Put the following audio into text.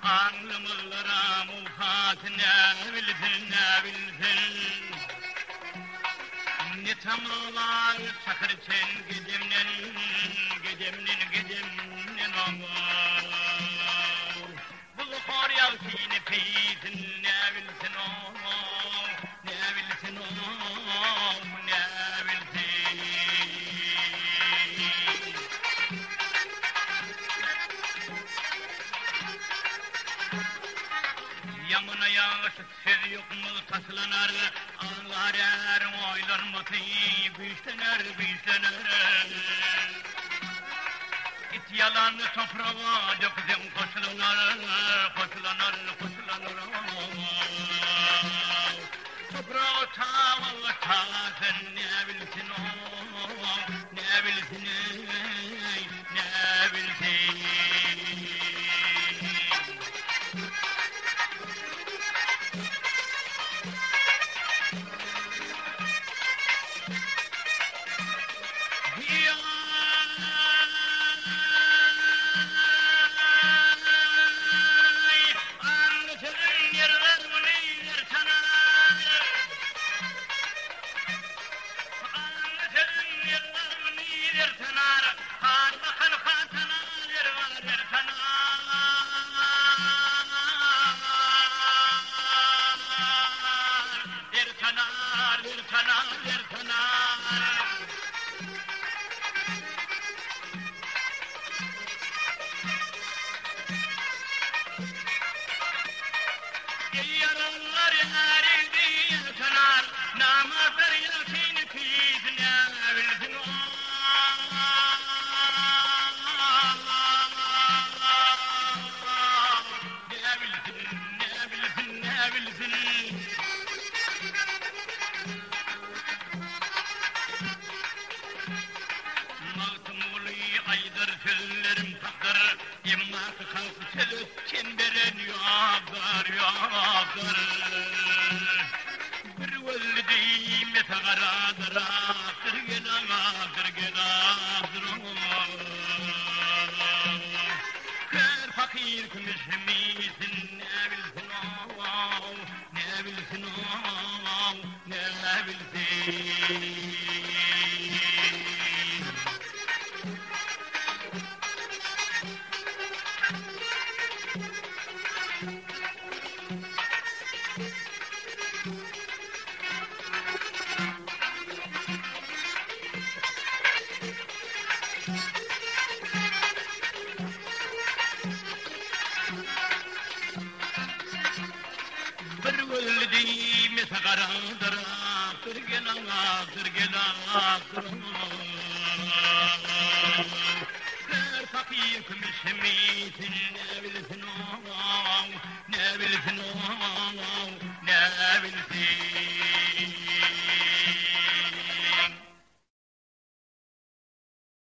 Anlımıllara muhat ne bilsin ne bilsin. Ne tamamlar çakırçın gidimnin ama. Bulu kor yavşini peysin ne bilsin o, ne bilsin o, ne bilsin. Yamına yağış söz yok mu taslanar, ağlar er oylar mı büyüşlenir. İt yalan toprağa dökdüm koşulanır. Toprağı tağın ne bilsin o, ne bilsin ne bilsin. Fakir kümüş ne bilsin o, ne bilsin